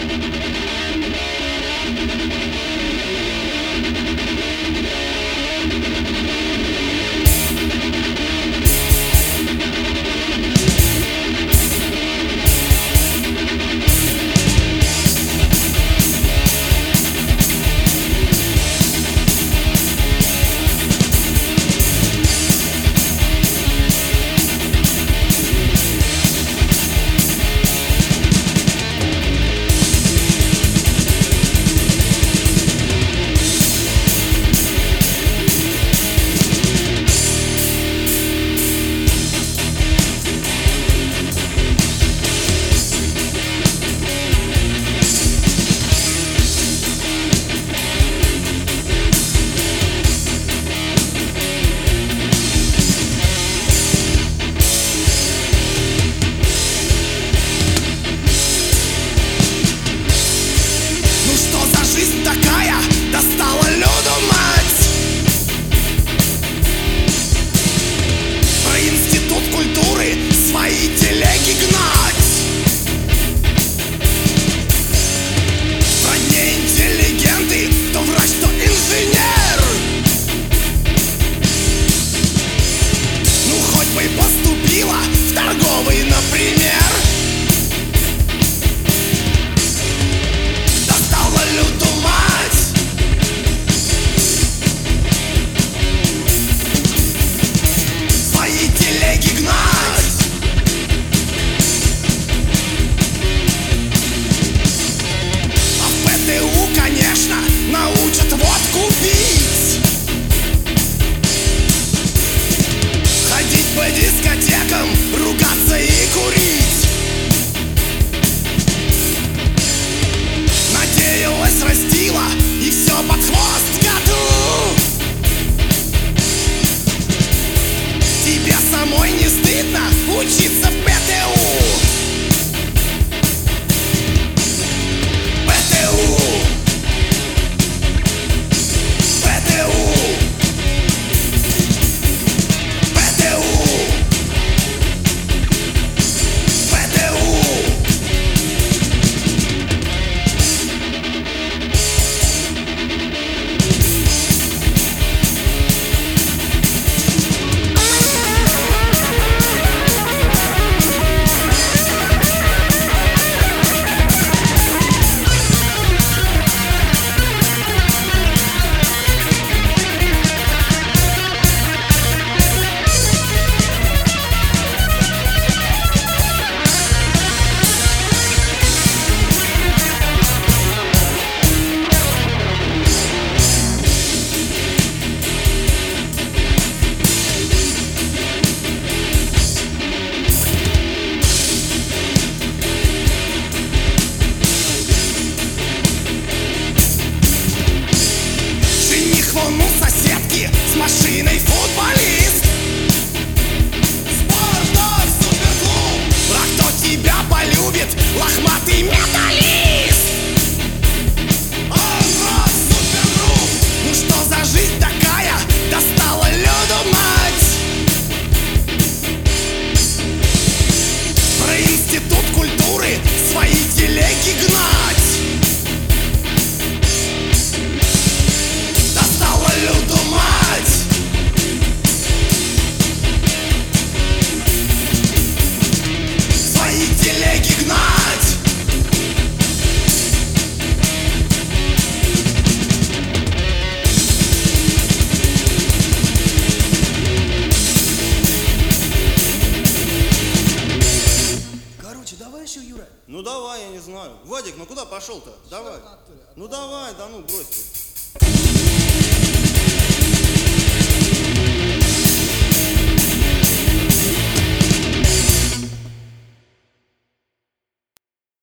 машиной футболист. Спартак, суперклуб. А кто тебя полюбит? Лохматый металлист. Ага, супергрупп. Ну что за жизнь такая? Достала Люду мать. Про институт культуры свои телеги гнать. Достала Люду мать. Свои телеги гнать. Короче, давай еще, Юра. Ну давай, я не знаю. Вадик, ну куда пошел-то? Давай. Ну давай, да ну брось ты.